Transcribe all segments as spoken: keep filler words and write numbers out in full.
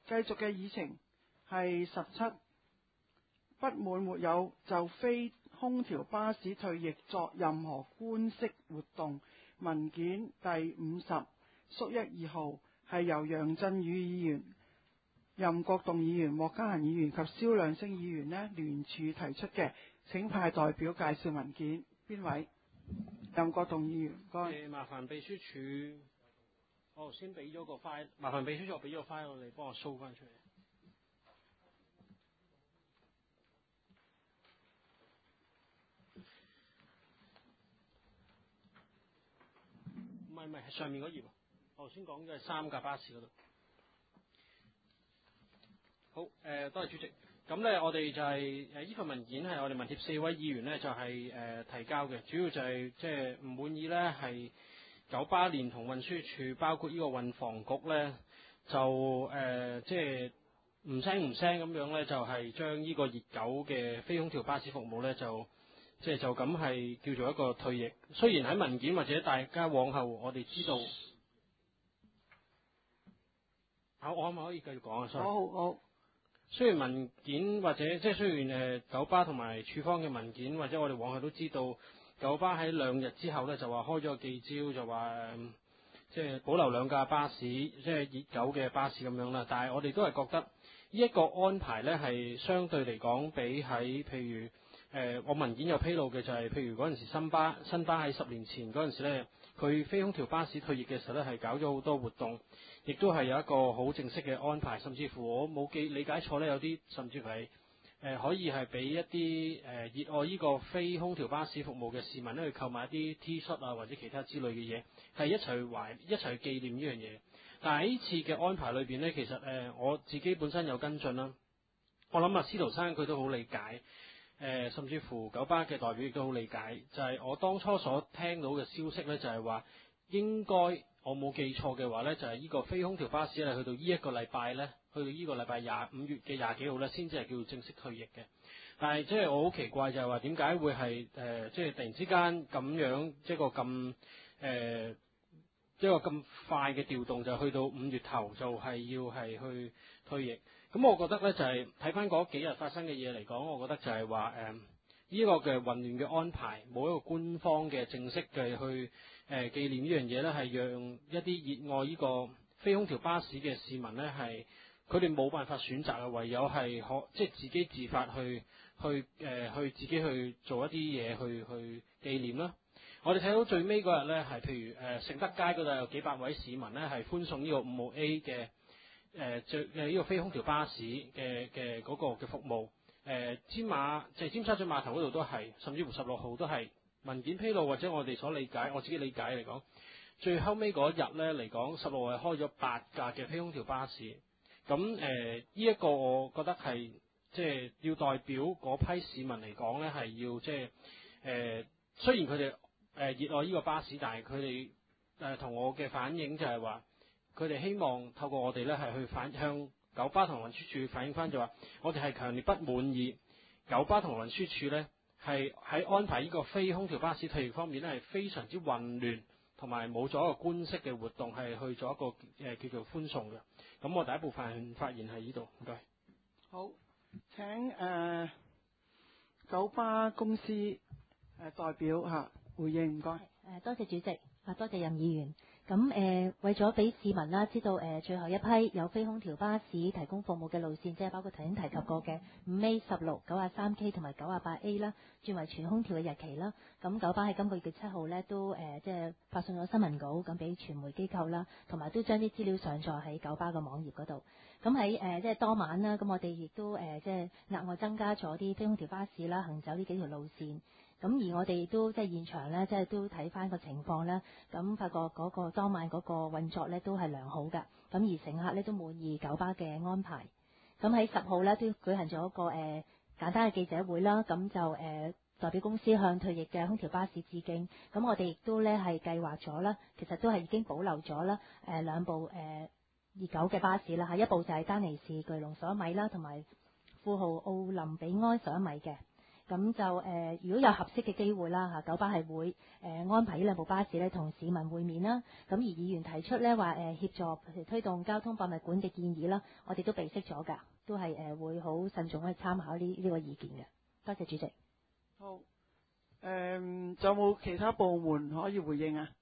繼續嘅議程係十七，不滿沒有就非空調巴士退役作任何官式活動。文件第五十，縮一二號係由楊振宇議員、任國棟議員、莫家嫻議員及蕭亮星議員呢聯署提出嘅，請派代表介紹文件。邊位？任國棟議員，唔該。 誒，麻煩秘書處，我頭先俾咗個 file， 麻煩秘書處我俾咗個 file 你幫我 show 翻出嚟。唔係唔係，係上面嗰頁。我頭先講嘅係三架巴士嗰度。好，誒、呃，多謝主席。咁呢，我哋就係誒呢份文件係我哋民協四位議員呢，就係、是、誒、呃、提交嘅，主要就係即係唔滿意呢，係九巴連同運輸署，包括呢個運房局呢，就誒即係唔聲唔聲咁樣呢，就係、是、將呢個熱狗嘅非空調巴士服務呢，就即係就咁、是、係叫做一個退役。雖然喺文件或者大家往後我哋知道，好，我可唔可以繼續講啊？ 好好好。 雖然文件或者即係雖然誒九巴同埋處方嘅文件，或者我哋往後都知道，九巴喺兩日之後咧就話開咗個記招，就話誒即係保留兩架巴士，即係熱狗嘅巴士咁樣啦。但係我哋都係覺得呢一個安排咧係相對嚟講，比喺譬如誒、呃、我文件有披露嘅就係、是，譬如嗰陣時新巴新巴喺十年前嗰陣時咧，佢非空調巴士退役嘅時候咧係搞咗好多活動。亦都係有一個好正式嘅安排，甚至乎我冇記理解錯咧，有啲甚至乎係誒、呃、可以係俾一啲誒、呃、熱愛呢個非空調巴士服務嘅市民咧去購買一啲 T 恤啊或者其他之類嘅嘢，係一齊去懷一齊去紀念呢樣嘢。但係呢次嘅安排裏邊呢，其實誒、呃、我自己本身有跟進啦，我諗啊司徒生佢都好理解，誒、呃、甚至乎九巴嘅代表亦都好理解，就係、是、我當初所聽到嘅消息呢，就係、是、話應該。我冇記錯嘅話呢，就係、是、呢個非空調巴士咧，去到呢一個禮拜呢，去到呢個禮拜廿五月嘅廿幾號呢，先至係叫做正式退役嘅。但係即係我好奇怪就係話點解會係誒即係突然之間咁樣一個咁誒一個咁快嘅調動，就去到五月頭就係要係去退役。咁我覺得呢，就係睇翻嗰幾日發生嘅嘢嚟講，我覺得就係話誒呢個嘅混亂嘅安排，冇一個官方嘅正式嘅去。誒、呃、紀念呢樣嘢呢，係讓一啲熱愛呢個非空調巴士嘅市民呢，係佢哋冇辦法選擇啊，唯有係可即係自己自發去去誒、呃、去自己去做一啲嘢去去紀念啦。我哋睇到最尾嗰日呢，係譬如誒盛德街嗰度有幾百位市民呢，係歡送呢個五號 A 嘅誒最誒呢個非空調巴士嘅嘅嗰個嘅服務。誒、呃、尖馬即係、就是、尖沙咀碼頭嗰度都係，甚至乎十六號都係。文件披露或者我哋所理解，我自己理解嚟講，最後尾嗰日呢嚟講，十六號係開咗八架嘅非空調巴士。咁誒呢一個我覺得係即係要代表嗰批市民嚟講呢，係要即係誒雖然佢哋誒熱愛呢個巴士，但係佢哋誒同我嘅反映就係話，佢哋希望透過我哋呢係去反向九巴同運輸署反映翻，就話我哋係強烈不滿意九巴同運輸署呢。係喺安排呢個非空調巴士退役方面咧，係非常之混亂，同埋冇咗一個官式嘅活動，係去做一個誒、呃、叫做歡送嘅。咁我第一部分發言係呢度，唔該。 好，請誒、呃、九巴公司誒、呃、代表嚇回應，唔該。 誒多謝主席，啊多謝任議員。咁誒、呃、為咗俾市民啦知道誒、呃、最後一批有非空調巴士提供服務嘅路線，即係包括頭先提及過嘅五 A、十六、九十三 K 同埋九十八 A 啦，轉為全空調嘅日期啦。咁九巴喺今個月嘅七號咧都誒、呃、即係發送咗新聞稿咁俾傳媒機構啦，同埋都將啲資料上載喺九巴嘅網頁嗰度。咁喺誒即係當晚啦，咁我哋亦都誒、呃、即係額外增加咗啲非空調巴士啦，行走呢幾條路線。咁而我哋亦都即係現場咧，即係都睇翻個情況咧，咁發覺嗰個當晚嗰個運作咧都係良好㗎。咁而乘客咧都滿意九巴嘅安排。咁喺十號咧都舉行咗一個誒、呃、簡單嘅記者會啦。咁就誒、呃、代表公司向退役嘅空調巴士致敬。咁我哋亦都咧係計劃咗啦，其實都係已經保留咗啦誒兩部誒熱狗嘅巴士啦嚇，一部就係丹尼士巨龍十一米啦，同埋富豪奧林比埃十一米嘅。 咁就誒、呃，如果有合適嘅機會啦嚇，九巴係會誒、呃、安排呢兩部巴士咧同市民會面啦。咁而議員提出咧話誒協助譬如推動交通博物館嘅建議啦，我哋都備悉咗㗎，都係誒、呃、會好慎重去參考呢呢個意見嘅。多謝主席。 好，誒、嗯，仲有冇其他部門可以回應啊？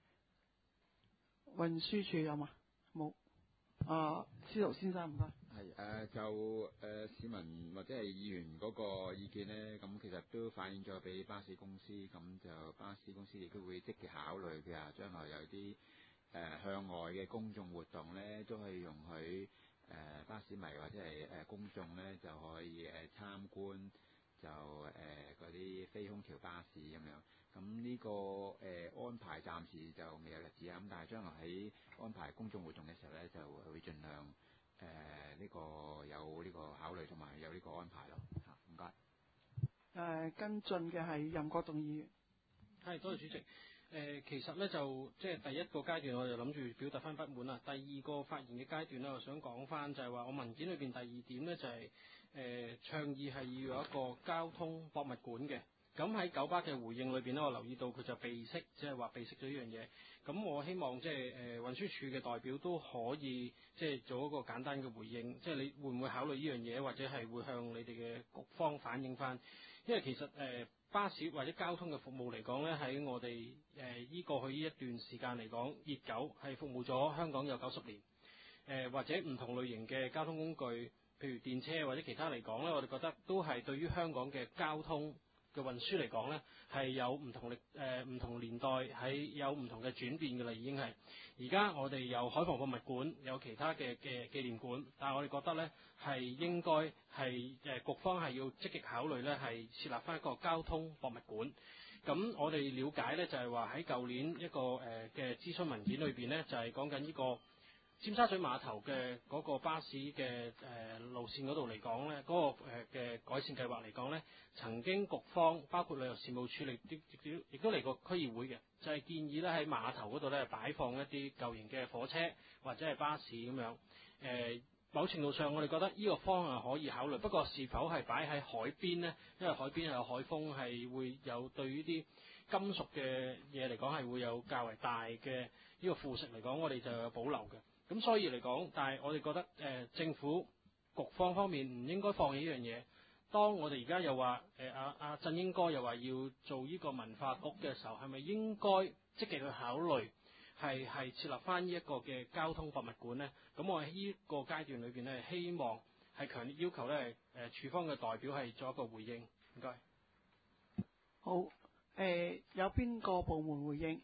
運輸署有嘛？冇。啊，司徒先生唔該。 係誒、呃、就誒、呃、市民或者係議員嗰個意見咧，咁其實都反映咗俾巴士公司，咁就巴士公司亦都會積極考慮嘅，將來有啲誒、呃、向外嘅公眾活動咧，都可以容許誒、呃、巴士迷或者係誒、呃、公眾咧就可以誒、呃、參觀，就誒嗰啲非空調巴士咁樣。咁呢、這個誒、呃、安排暫時就未有日子啊，咁但係將來喺安排公眾活動嘅時候咧，就會盡量。誒呢、呃這個有呢個考慮同埋有呢個安排咯嚇，唔該。誒、 呃、跟進嘅係任國棟議員。 係，多謝主席。誒、呃、其實咧就即係第一個階段，我就諗住表達翻不滿啦。第二個發言嘅階段咧，我想講翻就係話，我文件裏邊第二點咧就係、是、誒、呃、倡議係要有一個交通博物館嘅。咁喺九巴嘅回應裏邊咧，我留意到佢就備悉，即係話備悉咗呢樣嘢。咁我希望即係誒運輸署嘅代表都可以即係做一個簡單嘅回應，即係你會唔會考慮呢樣嘢，或者係會向你哋嘅局方反映翻？因為其實誒、呃、巴士或者交通嘅服務嚟講咧，喺我哋誒依過去呢一段時間嚟講，熱狗係服務咗香港有九十年。誒、呃、或者唔同類型嘅交通工具，譬如電車或者其他嚟講咧，我哋覺得都係對於香港嘅交通嘅運輸嚟講呢，係有唔同力誒唔同年代係有唔同嘅轉變嘅啦，已經係而家我哋有海防博物館，有其他嘅嘅紀念館，但係我哋覺得呢係應該係誒、呃、局方係要積極考慮呢係設立翻一個交通博物館。咁我哋了解呢，就係話喺舊年一個誒嘅諮詢文件裏邊呢，就係講緊呢個尖沙咀碼頭嘅嗰個巴士嘅誒、呃、路線嗰度嚟講咧，嗰、那個誒嘅、呃、改善計劃嚟講咧，曾經局方包括旅遊事務處理亦亦亦都嚟過區議會嘅，就係、是、建議咧喺碼頭嗰度咧擺放一啲舊型嘅火車或者係巴士咁樣。誒、呃、某程度上我哋覺得呢個方案可以考慮，不過是否係擺喺海邊呢？因為海邊有海風係會有對於啲金屬嘅嘢嚟講係會有較為大嘅呢個腐蝕嚟講，我哋就有保留嘅。咁所以嚟講，但係我哋覺得誒、呃、政府局方方面唔應該放棄呢樣嘢。當我哋而家又話誒阿阿振英哥又話要做呢個文化局嘅時候，係咪應該積極去考慮係係設立翻呢一個嘅交通博物館呢？咁我喺呢個階段裏邊咧，希望係強烈要求咧誒、呃、處方嘅代表係做一個回應。唔該。 好，誒、呃、有邊個部門回應？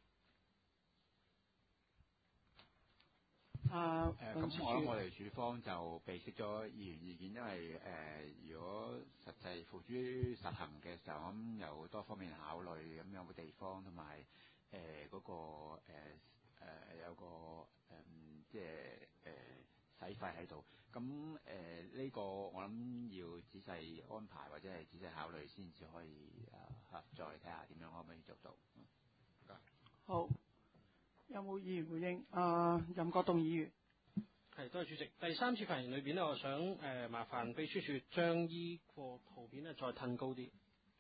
啊， 誒咁我諗我哋署方就備悉咗議員意見，因為誒、呃、如果實際付諸實行嘅時候，咁有多方面考慮，咁有個地方同埋誒嗰個誒、呃呃、有個誒、呃、即係誒使費喺度，咁誒呢個我諗要仔細安排或者係仔細考慮先至可以誒、呃、再睇下點樣可唔可以做到。謝謝。 好。有冇議員回應？啊，任國棟議員。 係，多謝主席。第三次發言裏邊呢，我想誒、呃、麻煩秘書處將依個圖片咧再褪高啲，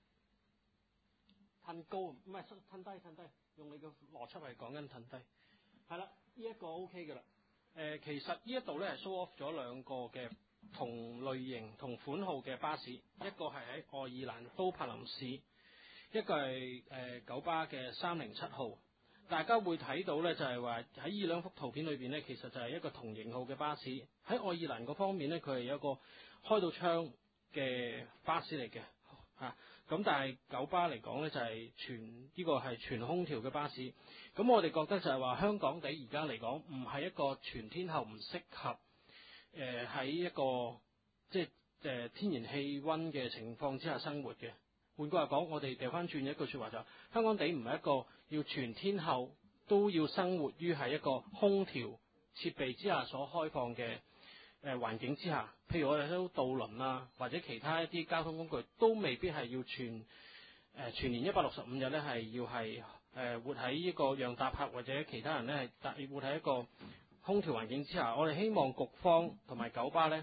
褪高唔係褪低褪低，用你嘅邏輯係講緊褪低。係啦，呢、這、一個 O K 嘅啦。誒、呃，其實呢一度咧係 show off 咗兩個嘅同類型同款號嘅巴士，一個係喺愛爾蘭都柏林市，一個係誒、呃、九巴嘅三零七號。大家會睇到咧，就係話喺呢兩幅圖片裏邊咧，其實就係一個同型號嘅巴士。喺愛爾蘭嗰方面咧，佢係有一個開到窗嘅巴士嚟嘅嚇。咁、啊、但係九巴嚟講咧，就係、是、全呢、這個係全空調嘅巴士。咁我哋覺得就係話香港地而家嚟講，唔係一個全天候唔適合誒喺、呃、一個即係誒、呃、天然氣温嘅情況之下生活嘅。換句話講，我哋掉翻轉一句説話就係、是、香港地唔係一個要全天候都要生活於係一個空調設備之下所開放嘅誒、呃、環境之下。譬如我哋都渡輪啊，或者其他一啲交通工具，都未必係要全誒、呃、全年一百六十五日咧係要係誒、呃、活喺呢個讓搭客或者其他人咧係活喺一個空調環境之下。我哋希望局方同埋九巴咧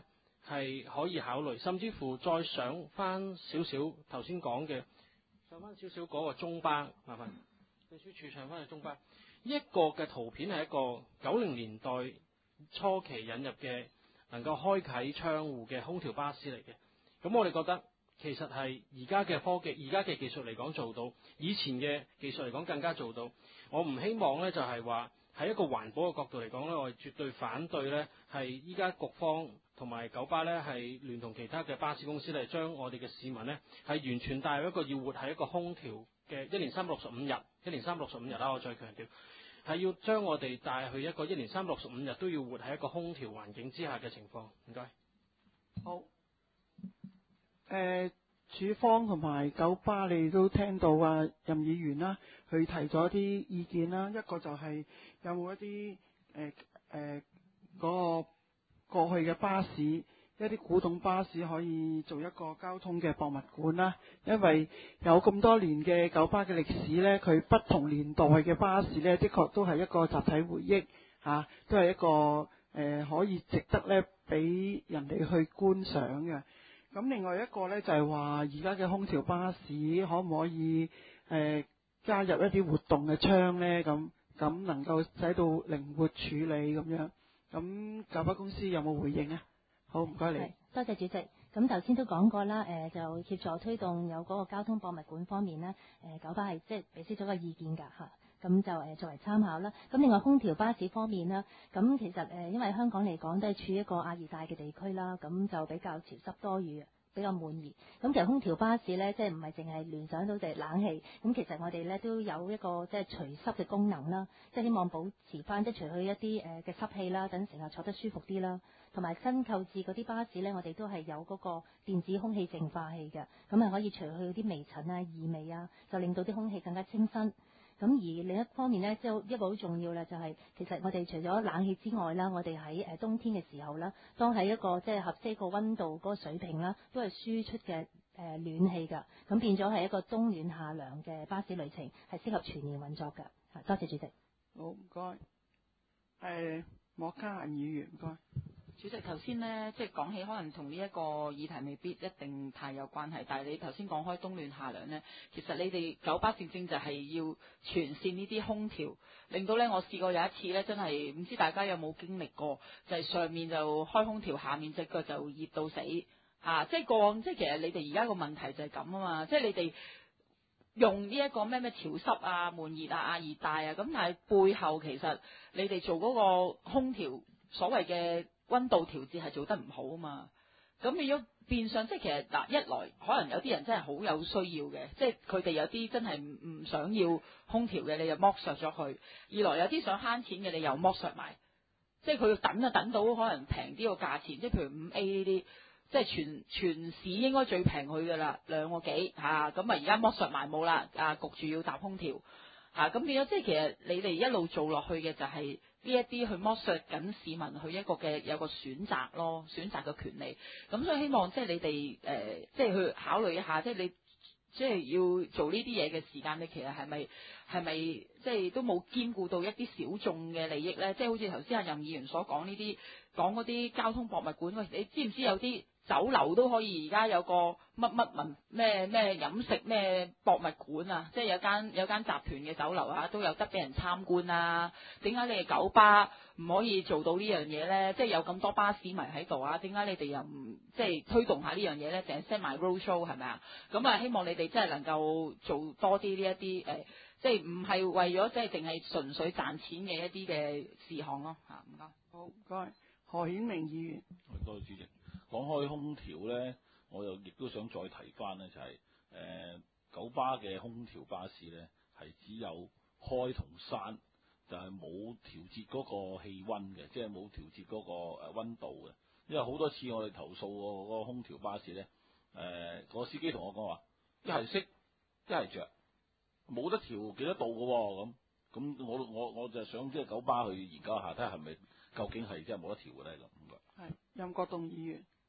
係可以考慮，甚至乎再上翻少少頭先講嘅，上翻少少嗰個中巴，麻煩秘書處上翻去中巴。呢一個嘅圖片係一個九零年代初期引入嘅能夠開啓窗戶嘅空調巴士嚟嘅。咁我哋覺得其實係而家嘅科技、而家嘅技術嚟講做到，以前嘅技術嚟講更加做到。我唔希望呢就係話喺一個環保嘅角度嚟講呢，我係絕對反對呢係依家局方同埋九巴呢係聯同其他嘅巴士公司嚟將我哋嘅市民呢係完全帶入一個要活喺一個空調嘅一年三百六十五日，一年三百六十五日啦，我再強調係要將我哋帶去一個一年三百六十五日都要活喺一個空調環境之下嘅情況。唔該。 好。誒、呃，署方同埋九巴，你都聽到啊，任議員啦，佢提咗啲意見啦。一個就係有冇一啲誒誒嗰個過去嘅巴士，一啲古董巴士可以做一個交通嘅博物館啦。因為有咁多年嘅九巴嘅歷史呢，佢不同年代嘅巴士呢，的確都係一個集體回憶嚇、啊，都係一個誒、呃、可以值得呢俾人哋去觀賞嘅。咁另外一個呢，就係話，而家嘅空調巴士可唔可以誒、呃、加入一啲活動嘅窗呢？咁咁能夠使到靈活處理咁樣。咁九巴公司有冇回應啊？好，唔該你。 多謝主席。咁頭先都講過啦，誒、呃、就協助推動有嗰個交通博物館方面呢，誒、呃、九巴係即係俾出咗個意見㗎嚇。咁就誒作為參考啦。咁另外空調巴士方面啦，咁其實誒因為香港嚟講都係處於一個亞熱帶嘅地區啦，咁就比較潮濕多雨，比較悶熱。咁其實空調巴士咧，即係唔係淨係聯想到就係冷氣，咁其實我哋咧都有一個即係除濕嘅功能啦，即係希望保持翻即係除去一啲誒嘅濕氣啦，等乘客坐得舒服啲啦。同埋新購置嗰啲巴士咧，我哋都係有嗰個電子空氣淨化器嘅，咁啊可以除去啲微塵啊、異味啊，就令到啲空氣更加清新。咁而另一方面呢，即係一個好重要啦，就係其實我哋除咗冷氣之外啦，我哋喺誒冬天嘅時候啦，當喺一個即係合適個溫度嗰個水平啦，都係輸出嘅誒暖氣㗎，咁變咗係一個冬暖夏涼嘅巴士旅程，係適合全年運作㗎。多謝主席。 好，唔該。誒，莫嘉嫻議員，唔該。 主席頭先呢，即係講起可能同呢一個議題未必一定太有關係，但係你頭先講開冬暖夏涼呢，其實你哋九巴正正就係要全線呢啲空調，令到呢我試過有一次呢，真係唔知大家有冇經歷過，就係、是、上面就開空調，下面隻腳就熱到死啊！即係過往，即係其實你哋而家個問題就係咁啊嘛，即係你哋用呢一個咩咩潮濕啊、悶熱啊、亞熱帶啊，咁但係背後其實你哋做嗰個空調所謂嘅溫度調節係做得唔好啊嘛，咁變咗變相即係其實嗱，一來可能有啲人真係好有需要嘅，即係佢哋有啲真係唔唔想要空調嘅，你就剝削咗佢；二來有啲想慳錢嘅，你又剝削埋，即係佢要等就等到可能平啲個價錢，即係譬如五 A 呢啲，即係全全市應該最平佢噶啦，兩個幾嚇，咁啊而家剝削埋冇啦，啊焗住要搭空調嚇，咁變咗即係其實你哋一路做落去嘅就係、是。呢一啲去剝削緊市民去一個嘅有個選擇咯，選擇嘅權利。咁所以希望即係你哋誒、呃，即係去考慮一下，即係你即係要做呢啲嘢嘅時間，你其實係咪係咪即係都冇兼顧到一啲小眾嘅利益咧？即係好似頭先阿任議員所講呢啲講嗰啲交通博物館，喂，你知唔知有啲酒樓都可以而家有個乜乜文咩咩飲食咩博物館啊？即係有間有間集團嘅酒樓啊，都有得俾人參觀啊？點解你哋九巴唔可以做到呢樣嘢咧？即係有咁多巴士迷喺度啊？點解你哋又唔即係推動下呢樣嘢咧？淨係 set 埋 road show 係咪啊？咁啊，希望你哋真係能夠做多啲呢一啲誒，即係唔係為咗即係淨係純粹賺錢嘅一啲嘅事項咯嚇。唔該。 好，唔該。何顯明議員。 多謝主席。講開空調咧，我又亦都想再提翻咧，就係、是、誒、呃、九巴嘅空調巴士咧，係只有開同閂，就係、是、冇調節嗰個氣温嘅，即係冇調節嗰個誒温度嘅。因為好多次我哋投訴嗰個空調巴士咧，誒、呃個司機同我講話，一係熄，一係着，冇得調幾多度嘅喎，咁咁我我我就想即係九巴去研究下，睇下係咪究竟係即係冇得調嘅咧咁。 係任國棟議員。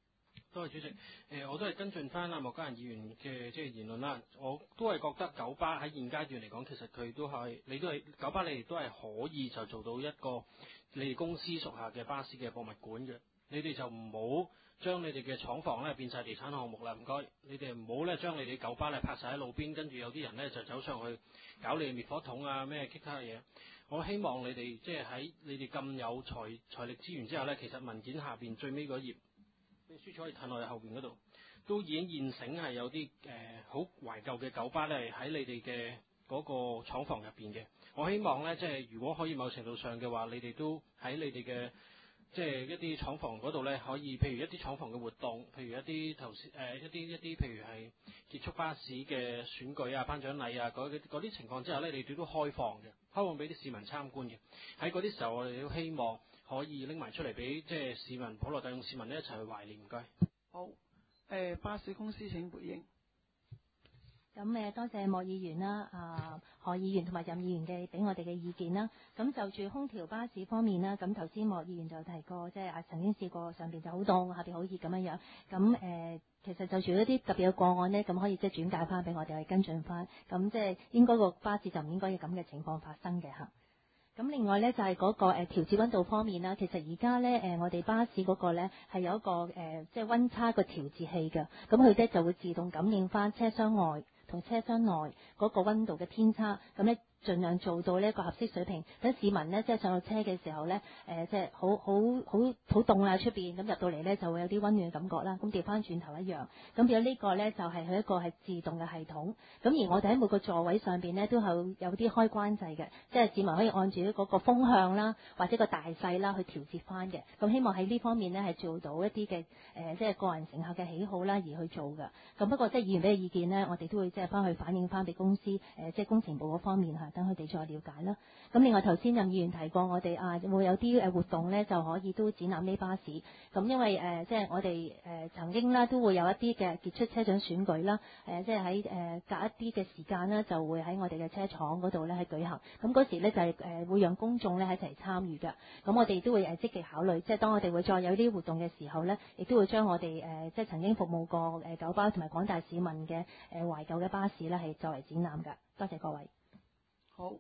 多謝主席。誒、呃，我都係跟進翻阿莫家人議員嘅即係言論啦。我都係覺得九巴喺現階段嚟講，其實佢都係你都係九巴，你哋都係可以就做到一個你哋公司屬下嘅巴士嘅博物館嘅。你哋就唔好將你哋嘅廠房咧變晒地產項目啦，唔該。你哋唔好咧將你哋九巴咧泊晒喺路邊，跟住有啲人咧就走上去搞你滅火筒啊咩其他嘅嘢。我希望你哋即係喺你哋咁有財財力資源之下咧，其實文件下邊最尾嗰頁。秘書處可以褪落去後邊嗰度，都已經現成係有啲誒好懷舊嘅九巴咧，喺你哋嘅嗰個廠房入邊嘅。我希望咧，即係如果可以某程度上嘅話，你哋都喺你哋嘅即係一啲廠房嗰度咧，可以譬如一啲廠房嘅活動，譬如一啲頭先誒一啲一啲譬如係結束巴士嘅選舉啊、頒獎禮啊嗰嗰啲情況之下咧，你哋都開放嘅，開放俾啲市民參觀嘅。喺嗰啲時候，我哋都希望可以拎埋出嚟俾即係市民普羅大眾市民咧一齊去懷念。唔該。 好，誒、呃、巴士公司請回應。 咁誒多謝莫議員啦、啊何議員同埋任議員嘅俾我哋嘅意見啦。咁就住空調巴士方面啦，咁頭先莫議員就提過，即係啊曾經試過上邊就好凍，下邊好熱咁樣樣。咁誒、呃、其實就住一啲特別嘅個案呢，咁可以即係轉介翻俾我哋去跟進翻。咁即係應該個巴士就唔應該有咁嘅情況發生嘅嚇。咁另外咧就係、是、嗰、那個誒、呃、調節溫度方面啦，其實而家咧誒我哋巴士嗰個咧係有一個誒、呃、即係溫差個調節器嘅，咁佢咧就會自動感應翻車廂外同車廂內嗰個溫度嘅偏差，咁咧盡量做到呢一個合適水平，等市民呢，即係上到車嘅時候呢，誒、呃、即係好好好好凍啊出邊，咁入到嚟呢，就會有啲溫暖嘅感覺啦。咁調翻轉頭一樣，咁變咗呢個呢，就係、是、佢一個係自動嘅系統。咁而我哋喺每個座位上邊呢，都係有啲開關掣嘅，即係市民可以按住嗰個風向啦，或者個大細啦去調節翻嘅。咁希望喺呢方面呢，係做到一啲嘅誒，即係個人乘客嘅喜好啦而去做嘅。咁不過即係議員俾嘅意見呢，我哋都會即係翻去反映翻俾公司誒、呃，即係工程部嗰方面嚇。等佢哋再了解啦。咁另外頭先任議員提過，我哋啊會有啲誒活動呢，就可以都展覽呢巴士。咁因為誒、呃、即係我哋誒、呃、曾經啦，都會有一啲嘅傑出車長選舉啦。誒、呃、即係喺誒隔一啲嘅時間呢，就會喺我哋嘅車廠嗰度呢係舉行。咁嗰時呢，就係、是、誒會讓公眾呢喺一齊參與嘅。咁我哋都會誒積極考慮，即係當我哋會再有啲活動嘅時候呢，亦都會將我哋誒、呃、即係曾經服務過誒九巴同埋廣大市民嘅誒懷舊嘅巴士呢，係作為展覽㗎。多謝各位。 好，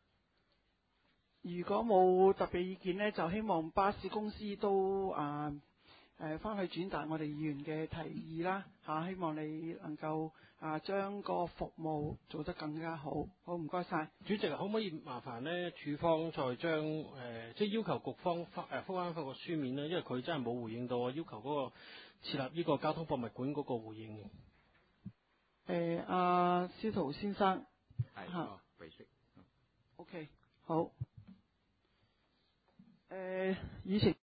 如果冇特別意見呢，就希望巴士公司都啊誒翻去轉達我哋議員嘅提議啦嚇、啊，希望你能夠啊將個服務做得更加好。好，唔該晒。 主席，可唔可以麻煩呢？處方再將誒、呃、即係要求局方發誒覆翻翻個書面呢？因為佢真係冇回應到我要求嗰個設立呢個交通博物館嗰個回應嘅。 誒阿司徒先生係嚇。 哦 O、okay, K， 好。誒、呃，以前。